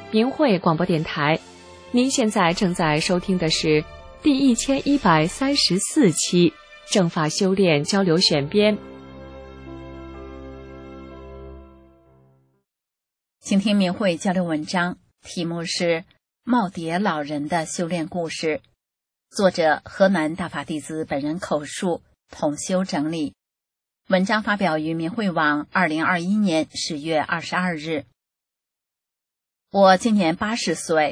明慧广播电台。您现在正在收听的是第1134期正法修炼交流选编。 请听明慧交流文章，题目是耄耋老人的修炼故事，作者河南大法弟子本人口述，统修整理。文章发表于明慧网2021年10月22日。我今年80岁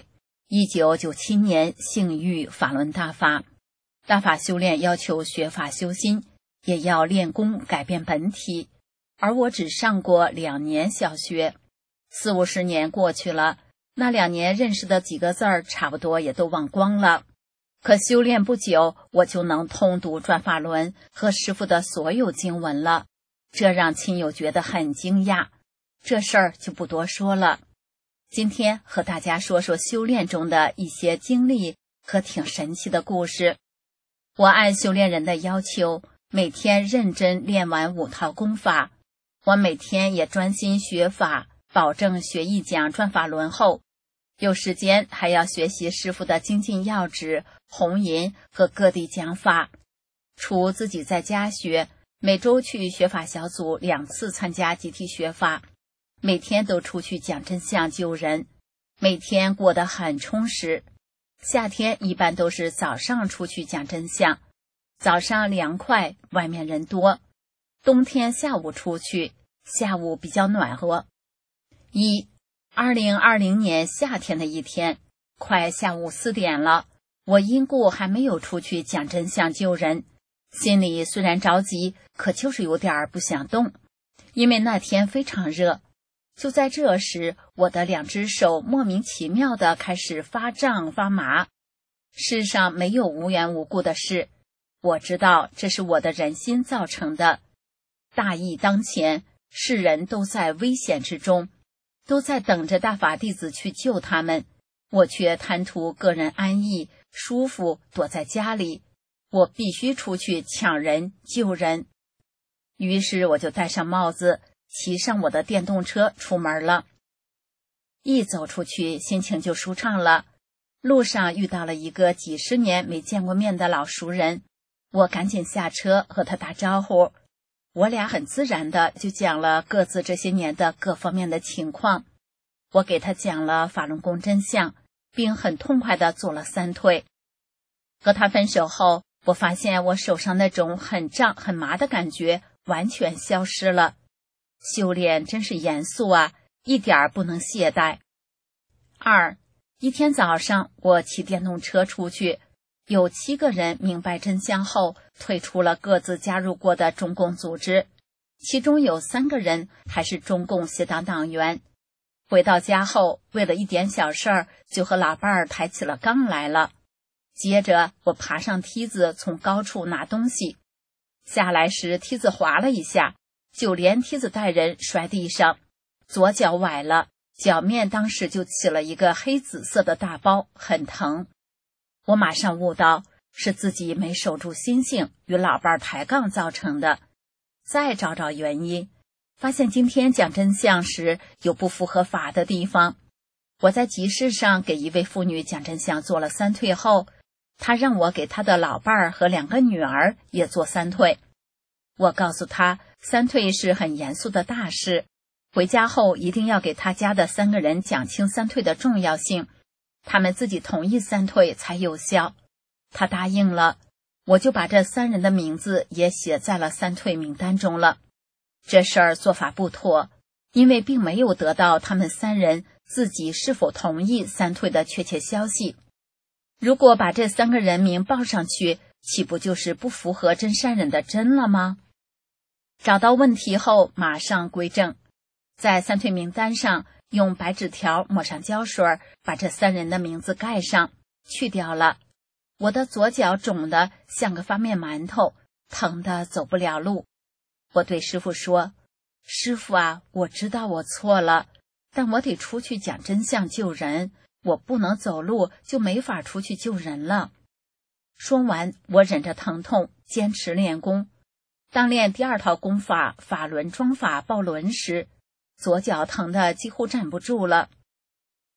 ，1997年幸遇法轮大法。大法修炼要求学法修心，也要练功改变本体，而我只上过2年小学，40-50年过去了，那2年认识的几个字儿差不多也都忘光了。可修炼不久，我就能通读转法轮和师父的所有经文了，这让亲友觉得很惊讶。这事儿就不多说了。今天和大家说说修炼中的一些经历和挺神奇的故事。我按修炼人的要求，每天认真练完5套功法。我每天也专心学法，保证学一讲转法轮后，有时间还要学习师父的精进要旨、弘引和各地讲法。除自己在家学，每周去学法小组2次参加集体学法，每天都出去讲真相救人，每天过得很充实。夏天一般都是早上出去讲真相，早上凉快，外面人多；冬天下午出去，下午比较暖和。2020年夏天的一天，快下午4点了，我因故还没有出去讲真相救人，心里虽然着急，可就是有点不想动，因为那天非常热。就在这时，我的2只手莫名其妙地开始发胀发麻。世上没有无缘无故的事，我知道这是我的人心造成的。大疫当前，世人都在危险之中，都在等着大法弟子去救他们，我却贪图个人安逸舒服，躲在家里。我必须出去抢人救人。于是我就戴上帽子，骑上我的电动车出门了。一走出去，心情就舒畅了。路上遇到了一个几十年没见过面的老熟人，我赶紧下车和他打招呼。我俩很自然的就讲了各自这些年的各方面的情况。我给他讲了法轮功真相，并很痛快的做了3退。和他分手后，我发现我手上那种很胀很麻的感觉完全消失了。修炼真是严肃啊，一点儿不能懈怠。一天早上，我骑电动车出去，有7个人明白真相后退出了各自加入过的中共组织，其中有3个人还是中共协党党员。回到家后，为了一点小事儿，就和老伴儿抬起了杠来了。接着我爬上梯子，从高处拿东西，下来时梯子滑了一下，就连梯子带人摔地上，左脚崴了，脚面当时就起了一个黑紫色的大包，很疼。我马上悟到是自己没守住心性，与老伴抬杠造成的。再找找原因，发现今天讲真相时有不符合法的地方。我在集市上给一位妇女讲真相做了3退后，她让我给她的老伴和2个女儿也做3退。我告诉她3退是很严肃的大事，回家后一定要给他家的3个人讲清3退的重要性，他们自己同意3退才有效。他答应了，我就把这3人的名字也写在了3退名单中了。这事儿做法不妥，因为并没有得到他们3人自己是否同意3退的确切消息。如果把这3个人名报上去，岂不就是不符合真善忍的真了吗？找到问题后马上归正，在3退名单上用白纸条抹上胶水，把这3人的名字盖上，去掉了。我的左脚肿得像个发面馒头，疼得走不了路。我对师父说，师父啊，我知道我错了，但我得出去讲真相救人，我不能走路，就没法出去救人了。说完，我忍着疼痛坚持练功。当练第2套功法法轮装法抱轮时，左脚疼得几乎站不住了。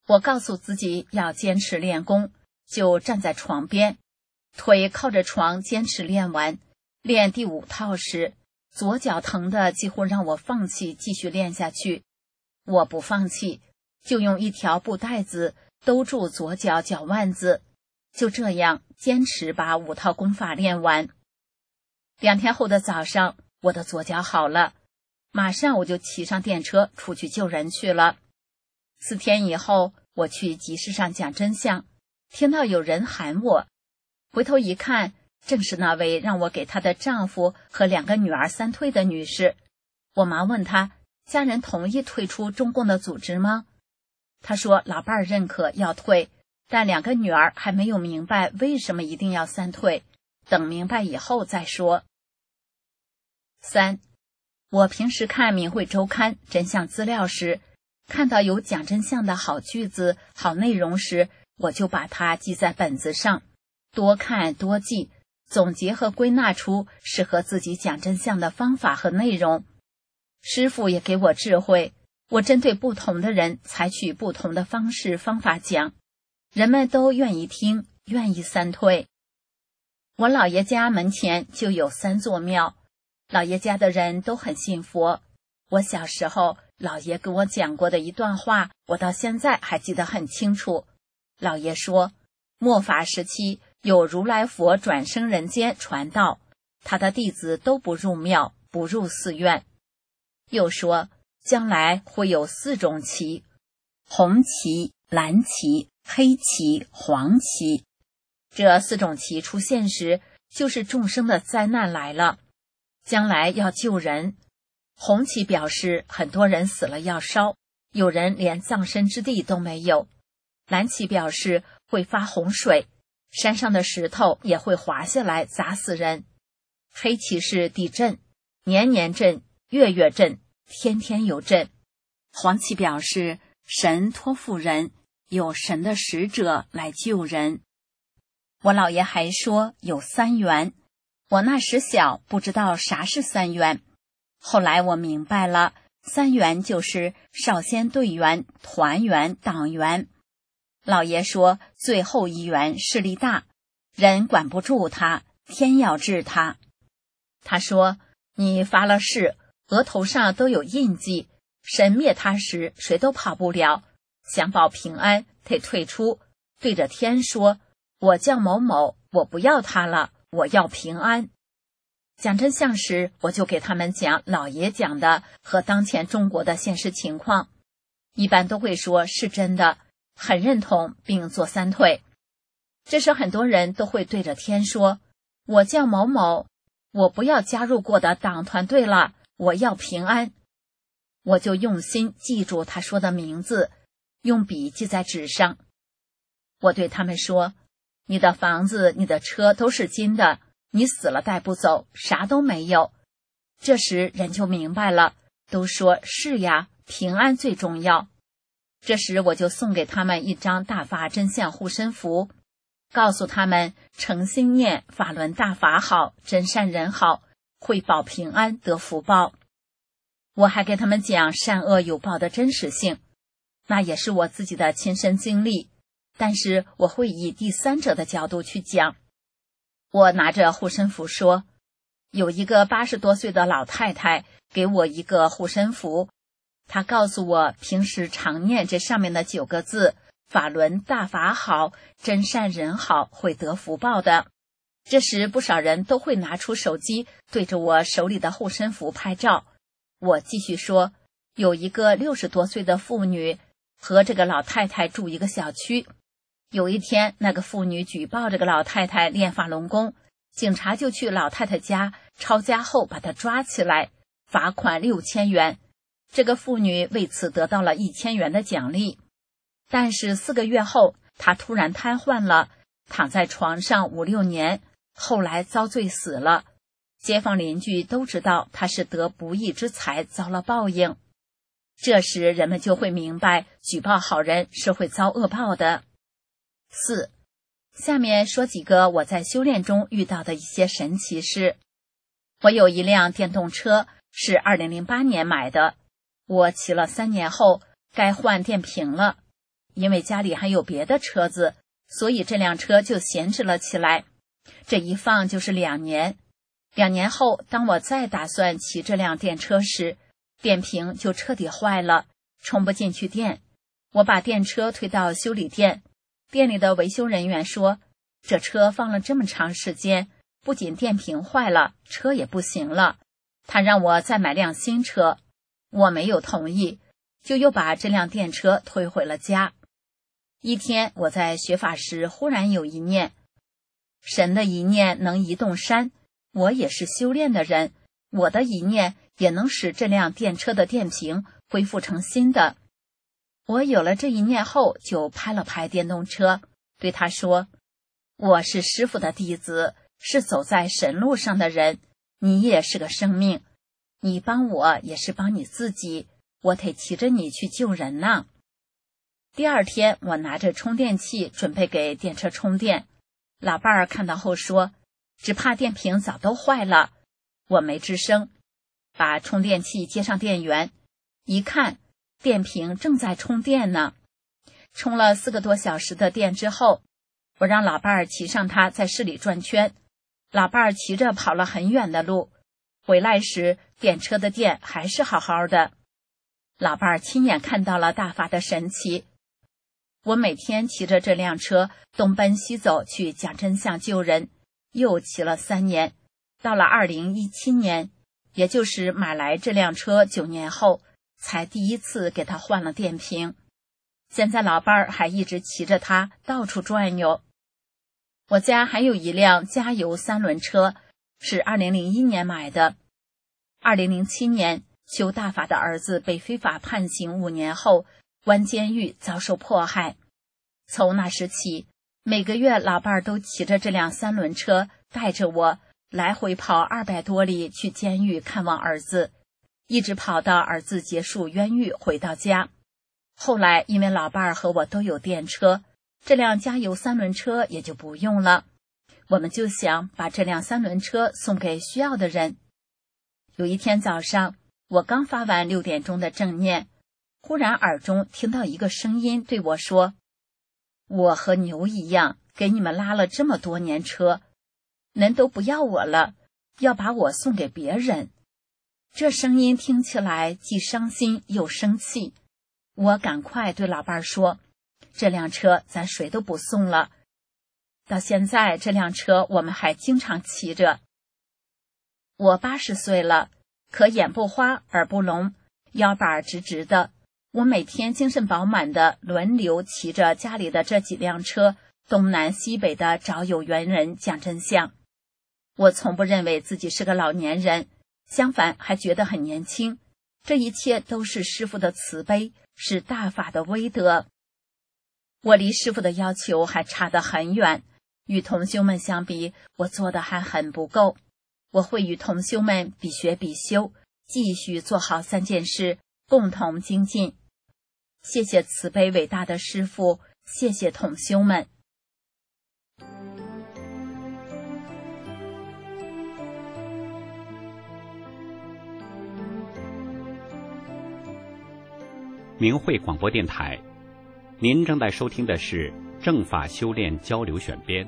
我告诉自己要坚持练功，就站在床边，腿靠着床坚持练完。练第5套时，左脚疼的几乎让我放弃继续练下去。我不放弃，就用一条布带子兜住左脚脚腕子，就这样坚持把5套功法练完。2天后的早上，我的左脚好了，马上我就骑上电车出去救人去了。4天以后，我去集市上讲真相，听到有人喊我，回头一看，正是那位让我给她的丈夫和2个女儿3退的女士。我忙问她，家人同意退出中共的组织吗？她说老伴儿认可要退，但2个女儿还没有明白为什么一定要3退，等明白以后再说。3. 我平时看明慧周刊真相资料时，看到有讲真相的好句子、好内容时，我就把它记在本子上，多看多记，总结和归纳出适合自己讲真相的方法和内容。师父也给我智慧，我针对不同的人采取不同的方式方法讲，人们都愿意听，愿意3退。我姥爷家门前就有3座庙，姥爷家的人都很信佛。我小时候姥爷跟我讲过的一段话，我到现在还记得很清楚。姥爷说，末法时期有如来佛转生人间传道，他的弟子都不入庙，不入寺院。又说将来会有4种旗，红旗、蓝旗、黑旗、黄旗。这4种旗出现时，就是众生的灾难来了，将来要救人。红旗表示很多人死了要烧，有人连葬身之地都没有。蓝旗表示会发洪水，山上的石头也会滑下来砸死人。黑旗是地震，年年震，月月震，天天有震。黄旗表示神托付人，有神的使者来救人。我姥爷还说有3元，我那时小，不知道啥是3元。后来我明白了，3元就是少先队员、团员、党员。老爷说最后1员势力大，人管不住他，天要治他。他说你发了誓，额头上都有印记，神灭他时谁都跑不了，想保平安得退出，对着天说，我叫某某，我不要他了，我要平安。讲真相时，我就给他们讲老爷讲的和当前中国的现实情况，一般都会说是真的，很认同并做3退。这时很多人都会对着天说，我叫某某，我不要加入过的党团队了，我要平安。我就用心记住他说的名字，用笔记在纸上。我对他们说，你的房子、你的车都是金的，你死了带不走，啥都没有。这时人就明白了，都说是呀，平安最重要。这时我就送给他们一张大法真相护身符，告诉他们诚心念法轮大法好，真善人好，会保平安得福报。我还给他们讲善恶有报的真实性，那也是我自己的亲身经历，但是我会以第三者的角度去讲。我拿着护身符说，有一个80多岁的老太太给我一个护身符，她告诉我平时常念这上面的9个字，法轮大法好，真善人好，会得福报的。这时不少人都会拿出手机对着我手里的护身符拍照。我继续说，有一个60多岁的妇女和这个老太太住一个小区。有一天，那个妇女举报这个老太太练法轮功，警察就去老太太家抄家后把她抓起来，罚款6000元。这个妇女为此得到了1000元的奖励。但是4个月后，她突然瘫痪了，躺在床上5、6年，后来遭罪死了。街坊邻居都知道她是得不义之财，遭了报应。这时人们就会明白，举报好人是会遭恶报的。4. 下面说几个我在修炼中遇到的一些神奇事。我有一辆电动车，是2008年买的，我骑了3年后该换电瓶了。 因为家里还有别的车子，所以这辆车就闲置了起来。这一放就是2年。2年后，当我再打算骑这辆电车时，电瓶就彻底坏了，充不进去电。我把电车推到修理店，店里的维修人员说，这车放了这么长时间，不仅电瓶坏了，车也不行了。他让我再买辆新车，我没有同意，就又把这辆电车推回了家。一天，我在学法时忽然有一念，神的一念能移动山，我也是修炼的人，我的一念也能使这辆电车的电瓶恢复成新的。我有了这一念后，就拍了拍电动车，对他说，我是师父的弟子，是走在神路上的人，你也是个生命，你帮我也是帮你自己，我得骑着你去救人呢。第二天，我拿着充电器准备给电车充电，老伴儿看到后说，只怕电瓶早都坏了。我没吱声，把充电器接上电源，一看，电瓶正在充电呢。充了4个多小时的电之后，我让老伴儿骑上它在市里转圈，老伴儿骑着跑了很远的路，回来时电车的电还是好好的。老伴儿亲眼看到了大法的神奇。我每天骑着这辆车东奔西走去讲真相救人，又骑了3年，到了2017年，也就是买来这辆车9年后，才第一次给它换了电瓶。现在老伴儿还一直骑着它到处转悠。我家还有一辆加油3轮车，是2001年买的。2007年，修大法的儿子被非法判刑5年后，关监狱遭受迫害。从那时起，每个月老伴儿都骑着这辆3轮车，带着我来回跑200多里去监狱看望儿子，一直跑到儿子结束冤狱回到家。后来因为老伴儿和我都有电车，这辆加油3轮车也就不用了，我们就想把这辆3轮车送给需要的人。有一天早上，我刚发完6点钟的正念，忽然耳中听到一个声音对我说，我和牛一样给你们拉了这么多年车，人都不要我了，要把我送给别人。这声音听起来既伤心又生气，我赶快对老伴儿说，这辆车咱谁都不送了。到现在这辆车我们还经常骑着。我80岁了，可眼不花耳不聋，腰板直直的。我每天精神饱满的轮流骑着家里的这几辆车，东南西北的找有缘人讲真相。我从不认为自己是个老年人，相反还觉得很年轻。这一切都是师父的慈悲，是大法的威德。我离师父的要求还差得很远，与同修们相比，我做的还很不够。我会与同修们比学比修，继续做好3件事，共同精进。谢谢慈悲伟大的师父，谢谢同修们。 明慧广播电台，您正在收听的是正法修炼交流选编。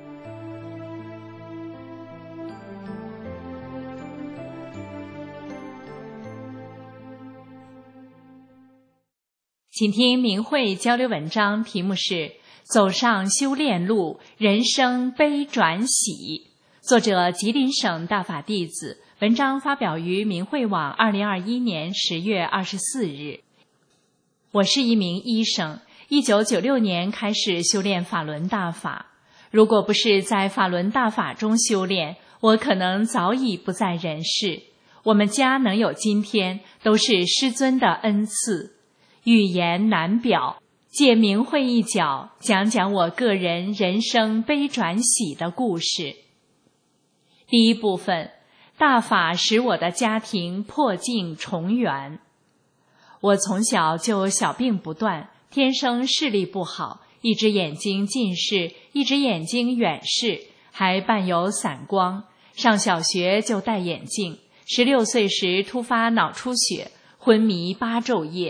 请听明慧交流文章，题目是走上修炼路，人生悲转喜，作者吉林省大法弟子，文章发表于明慧网2021年10月24日。我是一名医生，1996年开始修炼法轮大法。如果不是在法轮大法中修炼，我可能早已不在人世。我们家能有今天，都是师尊的恩赐。语言难表，借明慧一角，讲讲我个人人生悲转喜的故事。第一部分，大法使我的家庭破镜重圆。我从小就小病不断，天生视力不好，一只眼睛近视，一只眼睛远视，还伴有散光。上小学就戴眼镜，16岁时突发脑出血，昏迷8昼夜。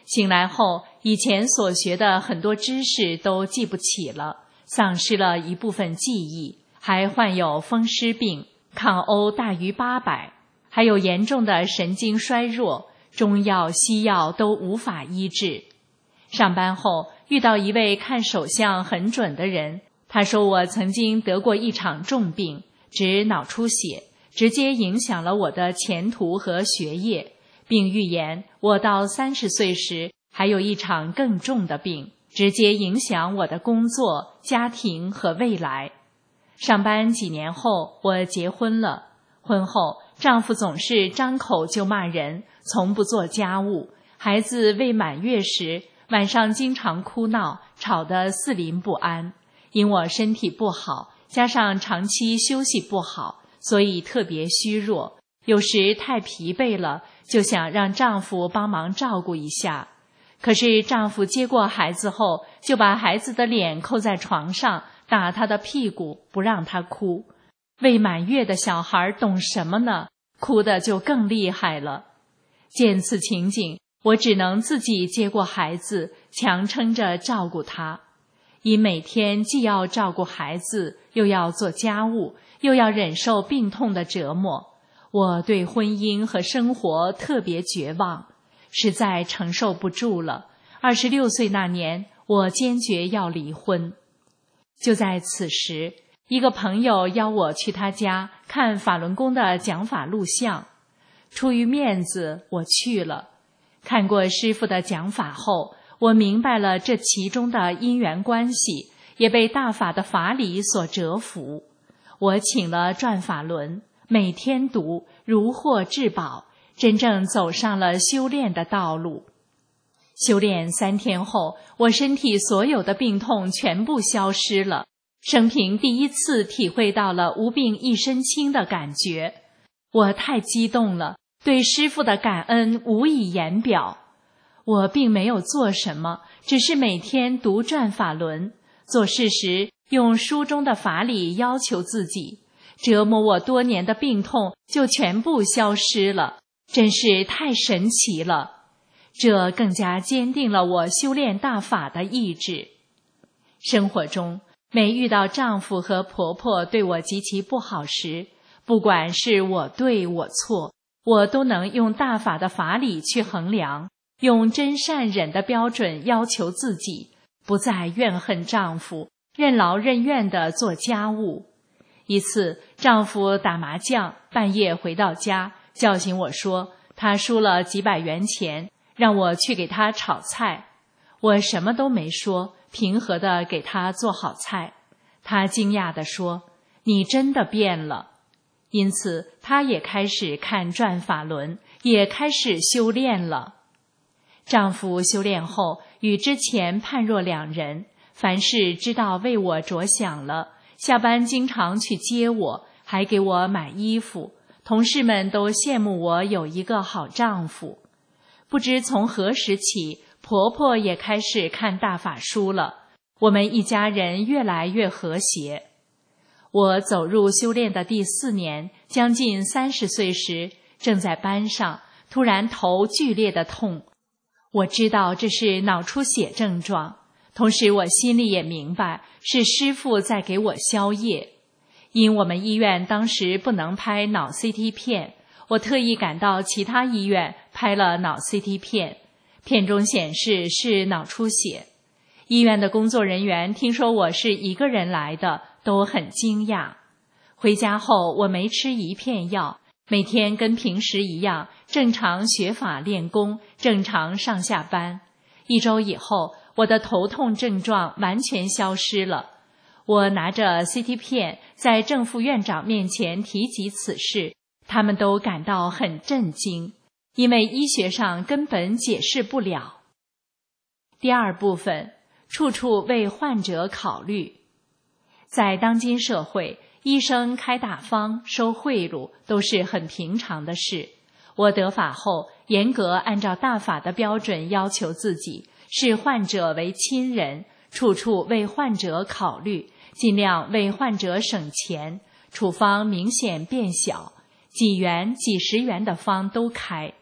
醒来后，以前所学的很多知识都记不起了，丧失了一部分记忆，还患有风湿病，抗欧大于800，还有严重的神经衰弱，中药西药都无法医治。上班后遇到一位看手相很准的人，他说我曾经得过一场重病，指脑出血，直接影响了我的前途和学业，并预言我到30岁时还有一场更重的病，直接影响我的工作、家庭和未来。上班几年后，我结婚了。婚后，丈夫总是张口就骂人，从不做家务。孩子未满月时，晚上经常哭闹，吵得四邻不安。因我身体不好，加上长期休息不好，所以特别虚弱。有时太疲惫了，就想让丈夫帮忙照顾一下。可是丈夫接过孩子后，就把孩子的脸扣在床上，打他的屁股，不让他哭。未满月的小孩懂什么呢？哭得就更厉害了。见此情景，我只能自己接过孩子，强撑着照顾他。因每天既要照顾孩子，又要做家务，又要忍受病痛的折磨，我对婚姻和生活特别绝望，实在承受不住了。26岁那年，我坚决要离婚。就在此时，一个朋友邀我去他家看法轮功的讲法录像，出于面子，我去了。看过师父的讲法后，我明白了这其中的因缘关系，也被大法的法理所折服。我请了转法轮，每天读，如获至宝，真正走上了修炼的道路。修炼3天后，我身体所有的病痛全部消失了，生平第一次体会到了无病一身轻的感觉。我太激动了，对师父的感恩无以言表。我并没有做什么，只是每天读转法轮，做事时用书中的法理要求自己，折磨我多年的病痛就全部消失了，真是太神奇了。这更加坚定了我修炼大法的意志。生活中，每遇到丈夫和婆婆对我极其不好时，不管是我对我错，我都能用大法的法理去衡量，用真善忍的标准要求自己，不再怨恨丈夫，任劳任怨地做家务。一次，丈夫打麻将，半夜回到家，叫醒我说他输了几百元钱，让我去给他炒菜。我什么都没说，平和地给他做好菜。他惊讶地说：“你真的变了。”因此，他也开始看转法轮，也开始修炼了。丈夫修炼后，与之前判若两人，凡事知道为我着想了，下班经常去接我，还给我买衣服。同事们都羡慕我有一个好丈夫。不知从何时起，婆婆也开始看大法书了，我们一家人越来越和谐。我走入修炼的第4年，将近30岁时，正在班上，突然头剧烈的痛。我知道这是脑出血症状，同时我心里也明白是师父在给我消业。因我们医院当时不能拍脑 CT 片，我特意赶到其他医院拍了脑 CT 片，片中显示是脑出血。医院的工作人员听说我是一个人来的，都很惊讶。回家后，我没吃一片药，每天跟平时一样，正常学法练功，正常上下班。1周以后，我的头痛症状完全消失了。我拿着 CT 片在正副院长面前提及此事，他们都感到很震惊，因为医学上根本解释不了。第2部分，处处为患者考虑。在当今社会，医生开大方、收贿赂都是很平常的事。我得法后，严格按照大法的标准要求自己，视患者为亲人，处处为患者考虑，尽量为患者省钱，处方明显变小，几元、几十元的方都开。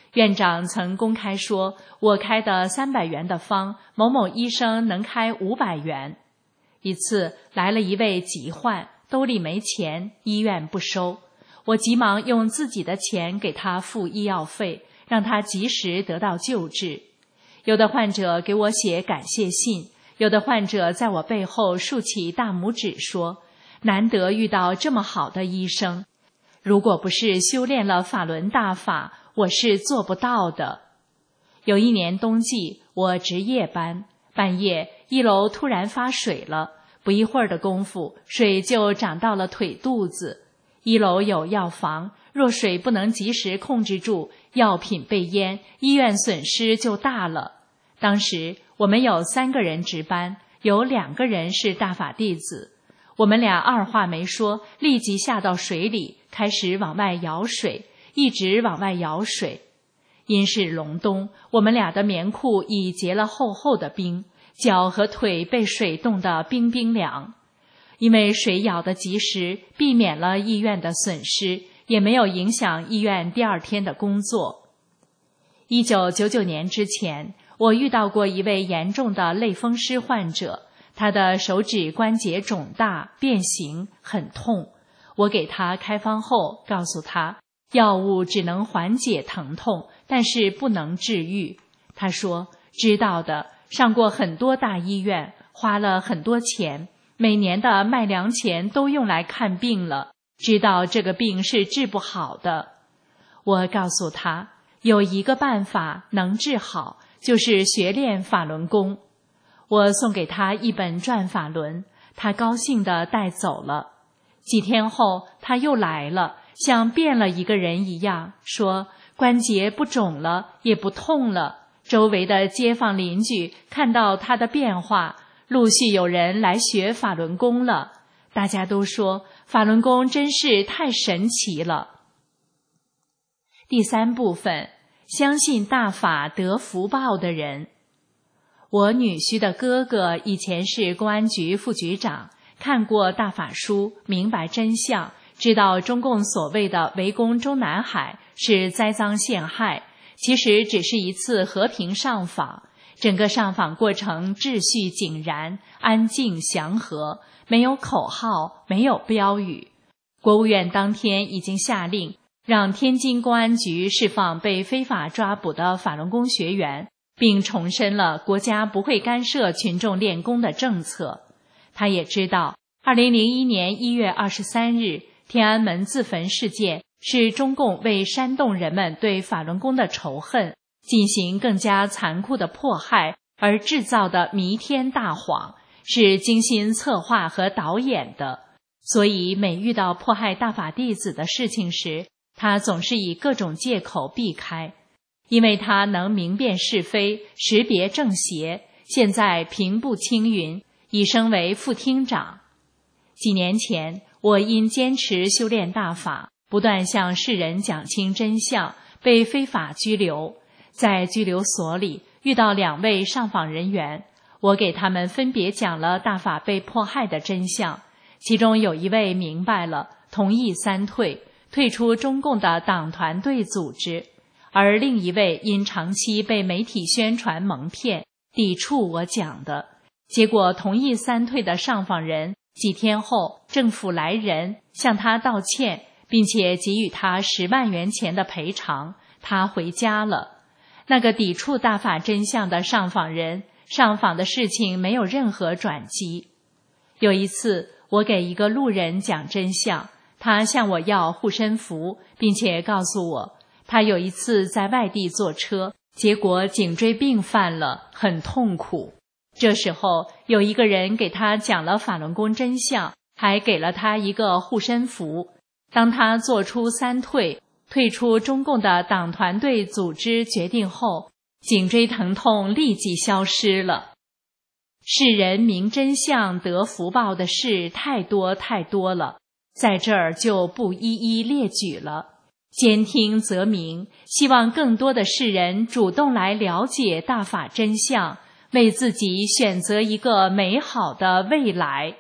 院长曾公开说，我开的300元的方，某某医生能开500元。一次来了一位急患，兜里没钱，医院不收，我急忙用自己的钱给他付医药费，让他及时得到救治。有的患者给我写感谢信，有的患者在我背后竖起大拇指说，难得遇到这么好的医生，如果不是修炼了法轮大法，我是做不到的。有一年冬季，我值夜班，半夜1楼突然发水了，不一会儿的功夫，水就涨到了腿肚子。1楼有药房，若水不能及时控制住，药品被淹，医院损失就大了。当时我们有3个人值班，有2个人是大法弟子，我们俩二话没说，立即下到水里，开始往外舀水，一直往外舀水。因是隆冬，我们俩的棉裤已结了厚厚的冰，脚和腿被水冻得冰冰凉。因为水舀得及时，避免了医院的损失，也没有影响医院第2天的工作。1999年之前，我遇到过一位严重的类风湿患者，他的手指关节肿大变形，很痛。我给他开方后，告诉他药物只能缓解疼痛，但是不能治愈。他说知道的，上过很多大医院，花了很多钱，每年的卖粮钱都用来看病了，知道这个病是治不好的。我告诉他有一个办法能治好，就是学练法轮功。我送给他一本转法轮，他高兴地带走了。几天后他又来了，像变了一个人一样，说关节不肿了，也不痛了。周围的街坊邻居看到他的变化，陆续有人来学法轮功了。大家都说法轮功真是太神奇了。第3部分，相信大法得福报的人。我女婿的哥哥以前是公安局副局长，看过大法书，明白真相，知道中共所谓的围攻中南海是栽赃陷害，其实只是一次和平上访，整个上访过程秩序井然，安静祥和，没有口号，没有标语。国务院当天已经下令让天津公安局释放被非法抓捕的法轮功学员，并重申了国家不会干涉群众练功的政策。他也知道2001年1月23日天安门自焚事件是中共为煽动人们对法轮功的仇恨，进行更加残酷的迫害而制造的弥天大谎，是精心策划和导演的。所以每遇到迫害大法弟子的事情时，他总是以各种借口避开，因为他能明辨是非，识别正邪，现在平步青云，已升为副厅长。几年前，我因坚持修炼大法，不断向世人讲清真相，被非法拘留。在拘留所里遇到2位上访人员，我给他们分别讲了大法被迫害的真相。其中有一位明白了，同意3退，退出中共的党团队组织，而另一位因长期被媒体宣传蒙骗，抵触我讲的。结果同意3退的上访人几天后政府来人向他道歉，并且给予他10万元钱的赔偿，他回家了。那个抵触大法真相的上访人，上访的事情没有任何转机。有一次我给一个路人讲真相，他向我要护身符，并且告诉我他有一次在外地坐车，结果颈椎病犯了，很痛苦。这时候有一个人给他讲了法轮功真相，还给了他一个护身符。当他做出3退，退出中共的党团队组织决定后，颈椎疼痛立即消失了。世人明真相得福报的事太多太多了，在这儿就不一一列举了。兼听则明，希望更多的世人主动来了解大法真相，为自己选择一个美好的未来。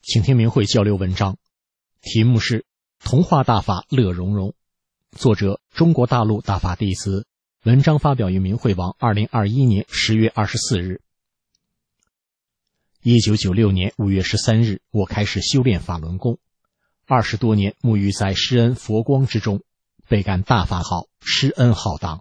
请听明慧交流文章，题目是《童话大法乐融融》，作者中国大陆大法弟子，文章发表于明慧网2021年10月24日。1996年5月13日，我开始修炼法轮功，20多年沐浴在施恩佛光之中，倍感大法好，施恩浩荡。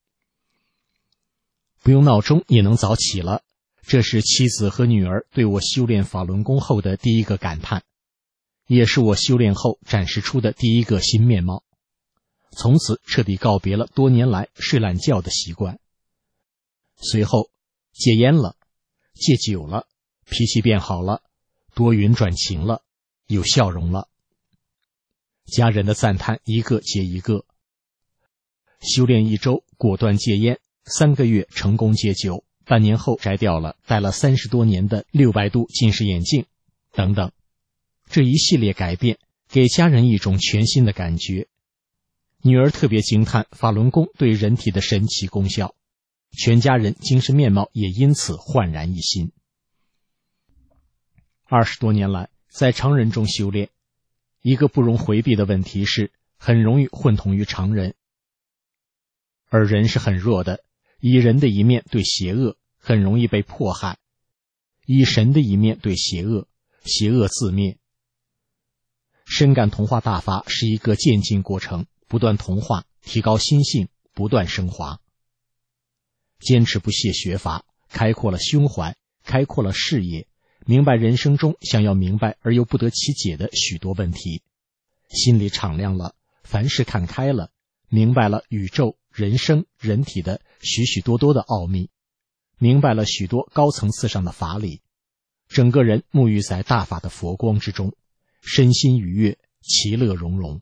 不用闹钟也能早起了，这是妻子和女儿对我修炼法轮功后的第一个感叹，也是我修炼后展示出的第一个新面貌。从此彻底告别了多年来睡懒觉的习惯。随后戒烟了，戒酒了，脾气变好了，多云转晴了，有笑容了。家人的赞叹一个接一个。修炼1周，果断戒烟，3个月成功戒酒，半年后摘掉了戴了30多年的600度近视眼镜，等等。这一系列改变给家人一种全新的感觉。女儿特别惊叹法轮功对人体的神奇功效，全家人精神面貌也因此焕然一新。20多年来，在常人中修炼，一个不容回避的问题是，很容易混同于常人。而人是很弱的，以人的一面对邪恶，很容易被迫害；以神的一面对邪恶，邪恶自灭。深感同化大法是一个渐进过程，不断同化，提高心性，不断升华。坚持不懈学法，开阔了胸怀，开阔了视野，明白人生中想要明白而又不得其解的许多问题，心里敞亮了，凡事看开了，明白了宇宙、人生、人体的许许多多的奥秘，明白了许多高层次上的法理，整个人沐浴在大法的佛光之中，身心愉悦，其乐融融。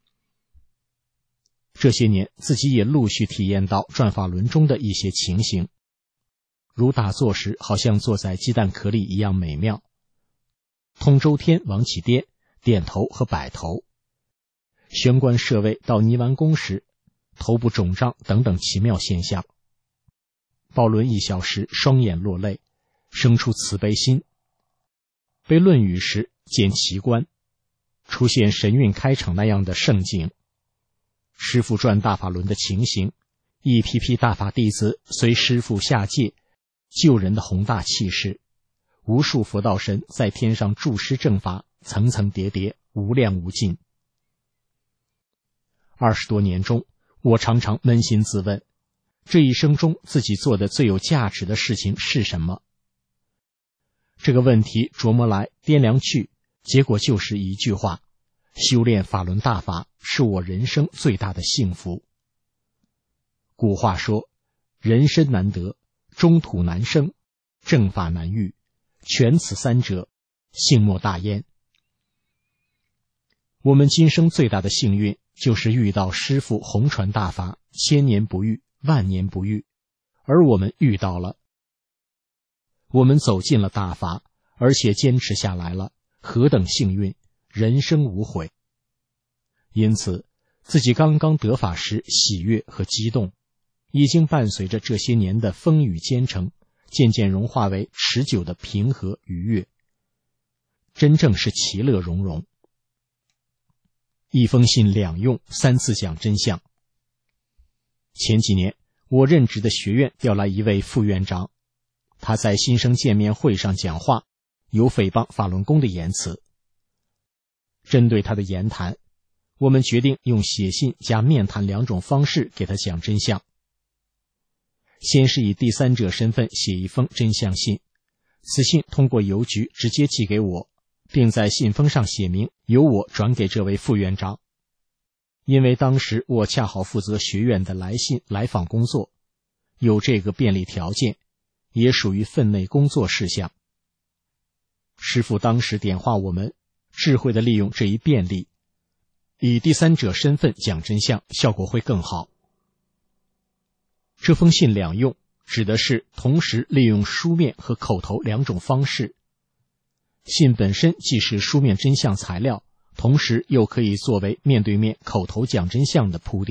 这些年自己也陆续体验到转法轮中的一些情形，如打坐时好像坐在鸡蛋壳里一样美妙，通周天往起颠，点头和摆头，玄关设位到泥丸宫时头部肿胀等等奇妙现象，抱轮1小时双眼落泪，生出慈悲心，被论语时见奇观，出现神韵开场那样的盛景，师父转大法轮的情形，一批批大法弟子随师父下界救人的宏大气势，无数佛道神在天上注施正法，层层叠叠，无量无尽。20多年中，我常常扪心自问，这一生中自己做的最有价值的事情是什么？这个问题琢磨来掂量去，结果就是一句话：修炼法轮大法是我人生最大的幸福。古话说，人身难得，中土难生，正法难遇，全此3者，幸莫大焉。我们今生最大的幸运，就是遇到师父弘传大法，千年不遇，万年不遇，而我们遇到了。我们走进了大法，而且坚持下来了，何等幸运，人生无悔。因此，自己刚刚得法时喜悦和激动，已经伴随着这些年的风雨兼程，渐渐融化为持久的平和愉悦，真正是其乐融融。1封信2用，3次讲真相。前几年，我任职的学院调来一位副院长，他在新生见面会上讲话，有诽谤法轮功的言辞。针对他的言谈，我们决定用写信加面谈2种方式给他讲真相。先是以第三者身份写一封真相信，此信通过邮局直接寄给我，并在信封上写明由我转给这位副院长。因为当时我恰好负责学院的来信来访工作，有这个便利条件，也属于分内工作事项。师父当时点化我们，智慧地利用这一便利，以第三者身份讲真相，效果会更好。这封信2用指的是同时利用书面和口头2种方式。信本身既是书面真相材料，同时又可以作为面对面口头讲真相的铺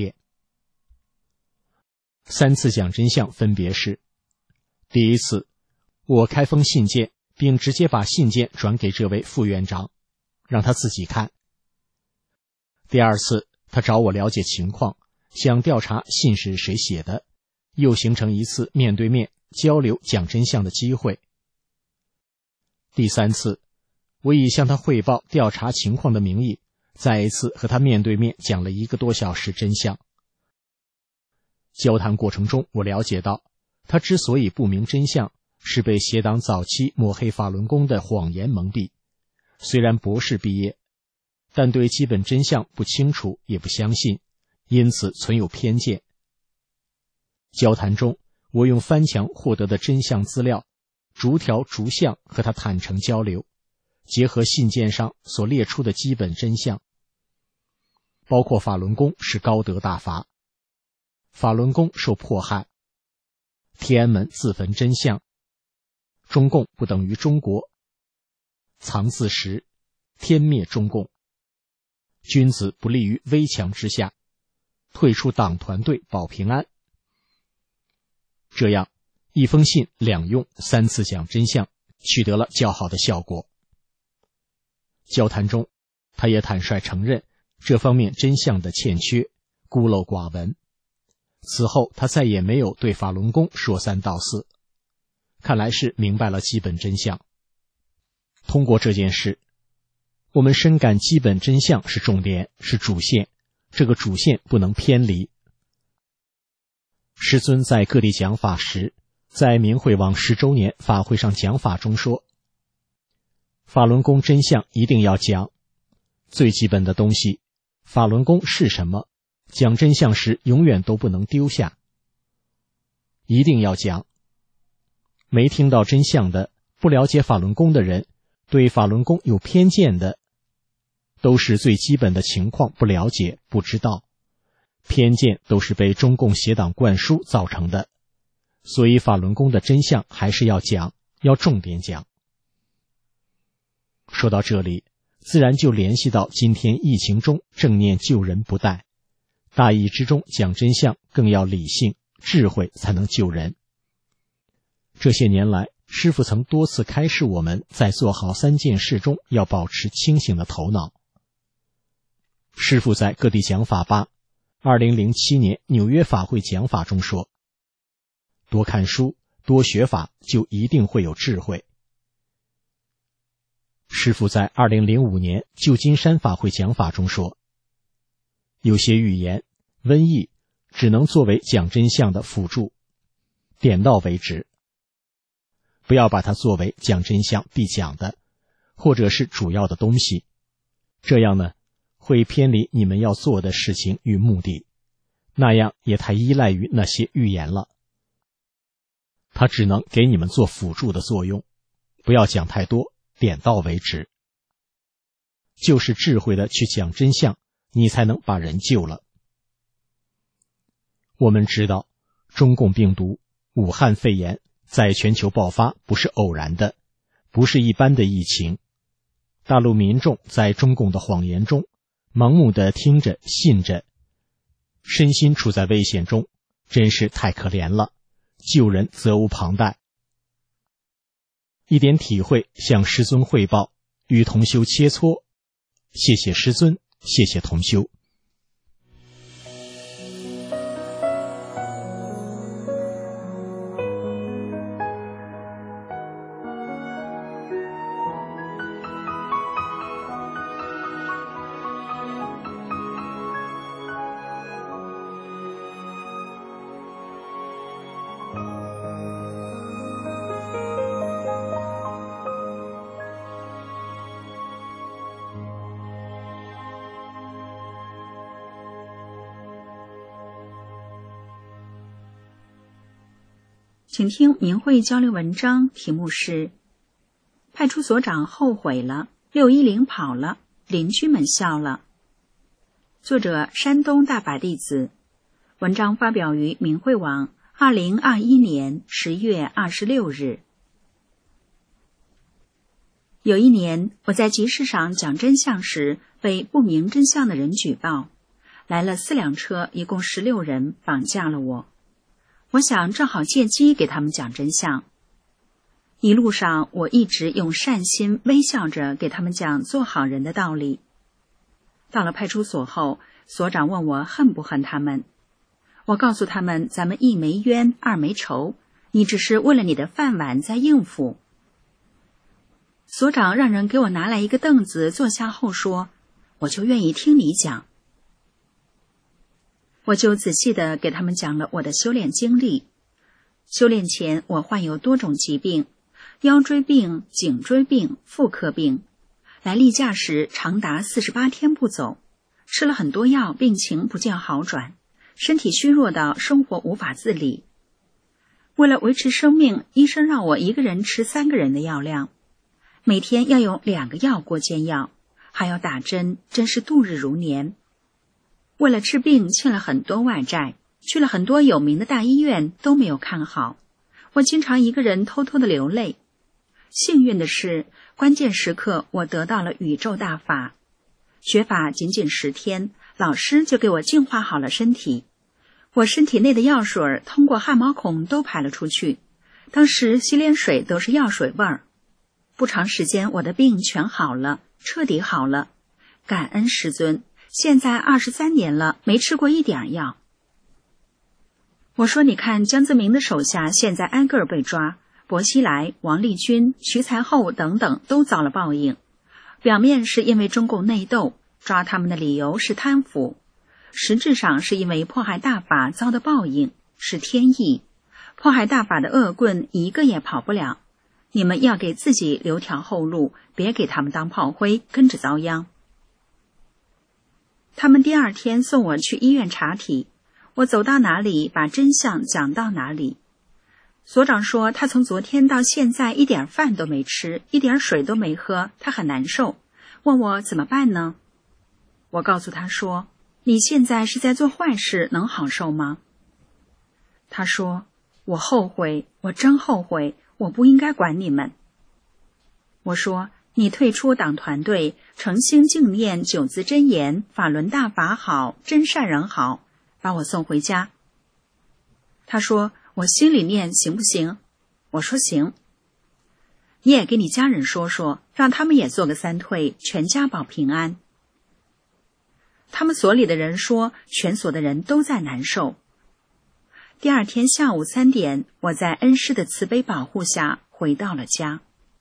垫。3次讲真相分别是：第一次，我开封信件并直接把信件转给这位副院长，让他自己看。第二次，他找我了解情况，想调查信是谁写的，又形成一次面对面交流讲真相的机会。第三次，我以向他汇报调查情况的名义，再一次和他面对面讲了1个多小时真相。交谈过程中，我了解到，他之所以不明真相，是被邪党早期抹黑法轮功的谎言蒙蔽。虽然博士毕业，但对基本真相不清楚也不相信，因此存有偏见。交谈中，我用翻墙获得的真相资料，逐条逐项和他坦诚交流，结合信件上所列出的基本真相，包括法轮功是高德大法，法轮功受迫害，天安门自焚真相，中共不等于中国，藏字石，天灭中共，君子不立于危墙之下，退出党团队保平安。这样1封信2用3次讲真相，取得了较好的效果。交谈中，他也坦率承认这方面真相的欠缺，孤陋寡闻。此后他再也没有对法轮功说三道四，看来是明白了基本真相。通过这件事，我们深感基本真相是重点，是主线，这个主线不能偏离。师尊在各地讲法时，在明慧网10周年法会上讲法中说，法轮功真相一定要讲，最基本的东西，法轮功是什么，讲真相时永远都不能丢下，一定要讲。没听到真相的，不了解法轮功的人，对法轮功有偏见的，都是最基本的情况不了解不知道，偏见都是被中共邪党灌输造成的，所以法轮功的真相还是要讲，要重点讲。说到这里，自然就联系到今天疫情中正念救人不殆，大义之中讲真相更要理性智慧才能救人。这些年来，师父曾多次开示我们在做好3件事中要保持清醒的头脑。师父在各地讲法吧2007年纽约法会讲法中说，多看书，多学法，就一定会有智慧。师父在2005年旧金山法会讲法中说，有些语言、瘟疫只能作为讲真相的辅助，点到为止，不要把它作为讲真相必讲的，或者是主要的东西，这样呢，会偏离你们要做的事情与目的，那样也太依赖于那些预言了。它只能给你们做辅助的作用，不要讲太多，点到为止。就是智慧的去讲真相，你才能把人救了。我们知道，中共病毒、武汉肺炎在全球爆发不是偶然的，不是一般的疫情。大陆民众在中共的谎言中盲目的听着信着，身心处在危险中，真是太可怜了，救人责无旁贷。一点体会向师尊汇报，与同修切磋。谢谢师尊，谢谢同修。 请听明慧交流文章，题目是派出所长后悔了，610跑了，邻居们笑了。作者山东大法弟子，文章发表于明慧网2021年10月26日。有一年，我在集市上讲真相时，被不明真相的人举报，来了4辆车，一共16人，绑架了我。我想正好借机给他们讲真相。 一路上我一直用善心微笑着给他们讲做好人的道理。到了派出所后，所长问我恨不恨他们。我告诉他们，咱们一没冤，二没仇，你只是为了你的饭碗在应付。所长让人给我拿来一个凳子坐下后说，我就愿意听你讲。我就仔细地给他们讲了我的修炼经历。修炼前我患有多种疾病，腰椎病、颈椎病、妇科病，来例假时长达48天不走，吃了很多药，病情不见好转，身体虚弱到生活无法自理。为了维持生命，医生让我一个人吃3个人的药量，每天要用2个药锅煎药，还要打针，真是度日如年。为了治病欠了很多外债，去了很多有名的大医院都没有看好，我经常一个人偷偷的流泪。幸运的是，关键时刻我得到了宇宙大法，学法仅仅10天，老师就给我净化好了身体。我身体内的药水通过汗毛孔都排了出去，当时洗脸水都是药水味儿。不长时间我的病全好了，彻底好了，感恩师尊。现在23年了，没吃过一点药。我说，你看江泽民的手下现在挨个被抓，薄熙来、王立军、徐才厚等等都遭了报应。表面是因为中共内斗，抓他们的理由是贪腐，实质上是因为迫害大法遭的报应，是天意。迫害大法的恶棍一个也跑不了，你们要给自己留条后路，别给他们当炮灰，跟着遭殃。他们第2天送我去医院查体，我走到哪里把真相讲到哪里。所长说他从昨天到现在一点饭都没吃，一点水都没喝，他很难受，问我怎么办呢？我告诉他说，你现在是在做坏事，能好受吗？他说，我后悔，我真后悔，我不应该管你们。我说，你退出党团队，诚心敬念9字真言，法轮大法好，真善人好，把我送回家。他说，我心里念行不行？我说行。你也给你家人说说，让他们也做个3退，全家保平安。他们所里的人说，全所的人都在难受。第2天下午3点，我在恩师的慈悲保护下回到了家。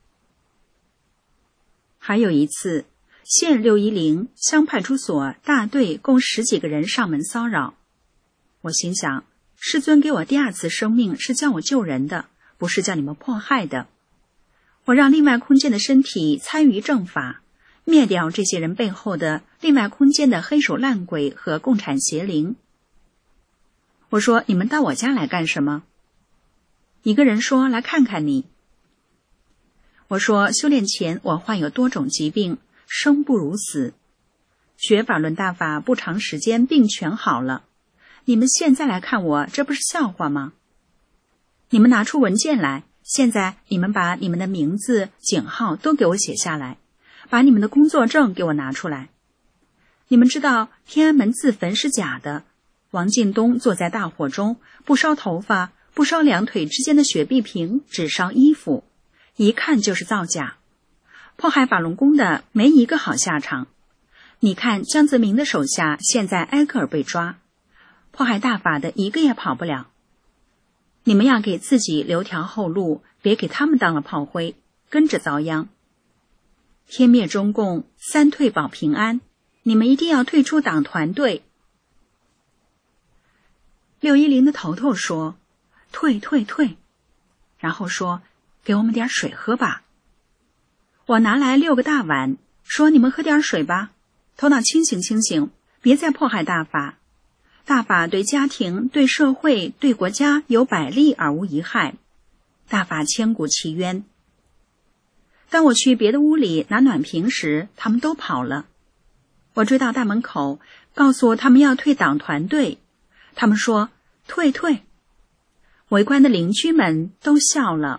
还有一次，县610乡派出所大队共10几个人上门骚扰。我心想，师尊给我第2次生命是叫我救人的，不是叫你们迫害的。我让另外空间的身体参与正法，灭掉这些人背后的另外空间的黑手烂鬼和共产邪灵。我说，你们到我家来干什么？一个人说，来看看你。我说，修炼前我患有多种疾病，生不如死。学法轮大法不长时间，病全好了。你们现在来看我，这不是笑话吗？你们拿出文件来，现在你们把你们的名字、警号都给我写下来，把你们的工作证给我拿出来。你们知道天安门自焚是假的，王进东坐在大火中，不烧头发，不烧2腿之间的雪碧瓶，只烧衣服，一看就是造假。迫害法轮功的没一个好下场。你看江泽民的手下现在挨个被抓，迫害大法的一个也跑不了。你们要给自己留条后路，别给他们当了炮灰，跟着遭殃。天灭中共，3退保平安，你们一定要退出党团队。610的头头说，退，然后说，给我们点水喝吧。我拿来6个大碗，说，你们喝点水吧，头脑清醒，别再迫害大法。大法对家庭、对社会、对国家有百利而无一害，大法千古奇冤。当我去别的屋里拿暖瓶时，他们都跑了。我追到大门口，告诉他们要退党团队，他们说退。围观的邻居们都笑了。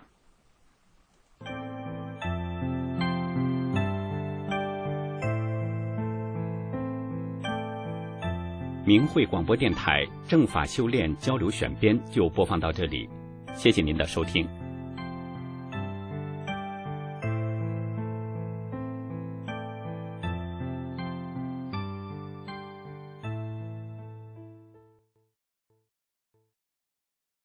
明慧广播电台正法修炼交流选编就播放到这里，谢谢您的收听。